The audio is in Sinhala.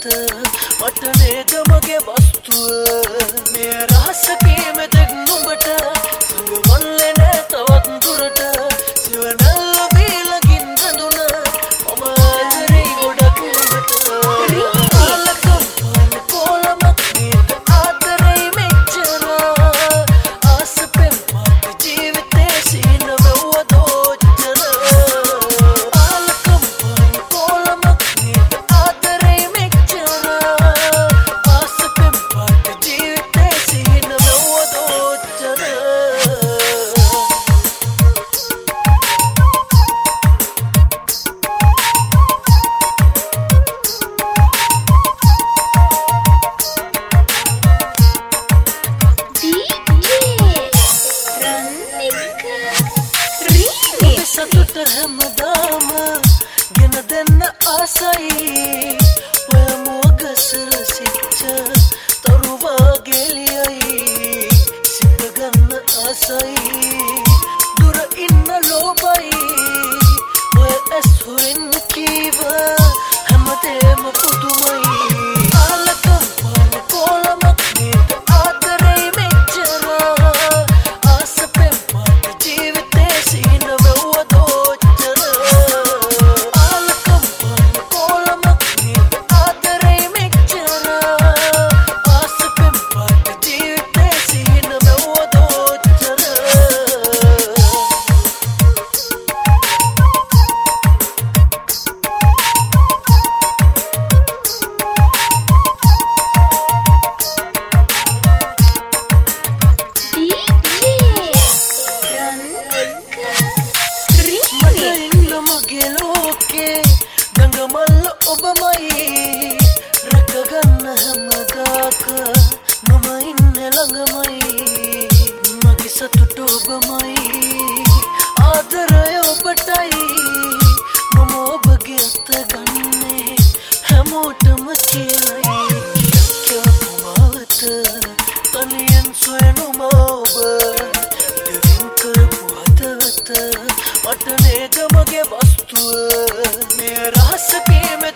වටනේ ගමගේ වස්තුව මේ රහසකේ මෙතෙක් නුඹට සංගවන්නේ නැ තවත් දුරට සිවනල්ල වේලකින් රඳුන මම ආදරේ ගොඩක් නුඹට ආලකම් පාන කොලමක් නේද ආදරේ මෙච්චර ආසපෙන් මාගේ ජීවිතේ සීන වෙවදෝච්චර ආලකම් පාන කොලමක් නේද ආදරේ මෙච්චර ආසපෙන් මාගේ ජීවිතේ සීන වෙවදෝච්චර සතුට හැමදාම ගෙන දෙන්න ආසයි ඔය මොගසර සිච්ච තරුවා ගෙලියයි සිත ගන්න ආසයි දුර ඉන්න ලෝබයි ඔය ඇස් හොරෙන් කීව හැමදේම පුදුමයි ආලකම් පාන කොලමක් නේද ආදරේ මෙච්චර ආසපෙන් මාගේ ජීවිතේ සීන ගඟමල්ල ඔබමයි රැකගන්න හැමදාක මම ඉන්නේ ළඟමයි මගේ සතුට ඔබමයි ආදරය ඔබටයි මම ඔබගේ අත ගන්නේ හැමෝටම කියලයි කියපුමාවත තනියෙන් සොයනුම ඔබ දෙවින් කරපු හදවත වටනේ ගමගේ වස්තුව මේ රහසකේ